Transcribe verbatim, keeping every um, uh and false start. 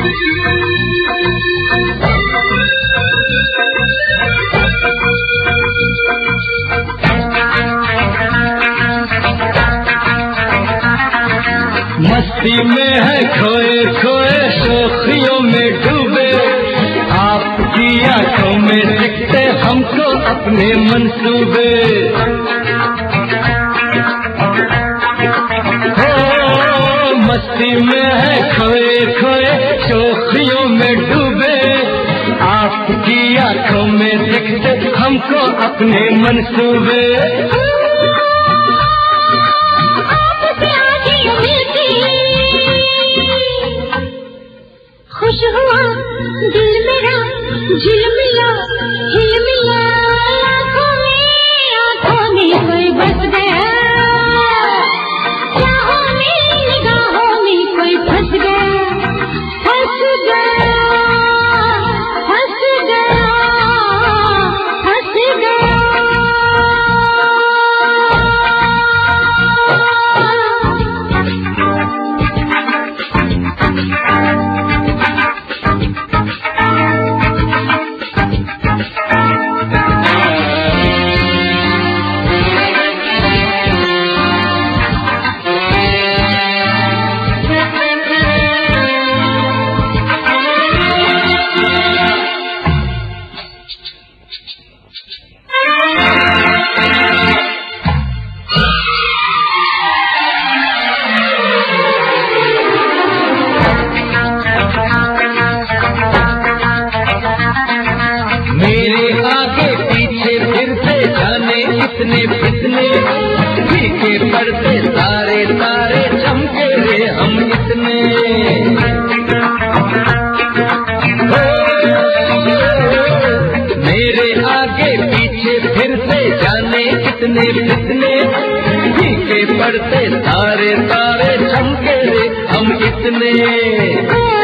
मस्ती में है खोए खोए शोखियों में डूबे, आपकी आंखों में दिखते हमको अपने मंसूबे। हो मस्ती में है खोए खोए शोखियों में डूबे, आपकी आंखों में दिखते हमको अपने मंसूबे। खुश हुआ दिल मेरा झिलमिला झिलमिला, आँखों में आँखों में कोई बस गया, चाहों में निगाहों में कोई फंस गया, फंस गया फंस गया फंस गया। कितने कितने फीके पड़ते तारे तारे चमके रे हम इतने। मेरे आगे पीछे फिरते जाने कितने कितने फीके पड़ते तारे तारे चमके रे हम इतने।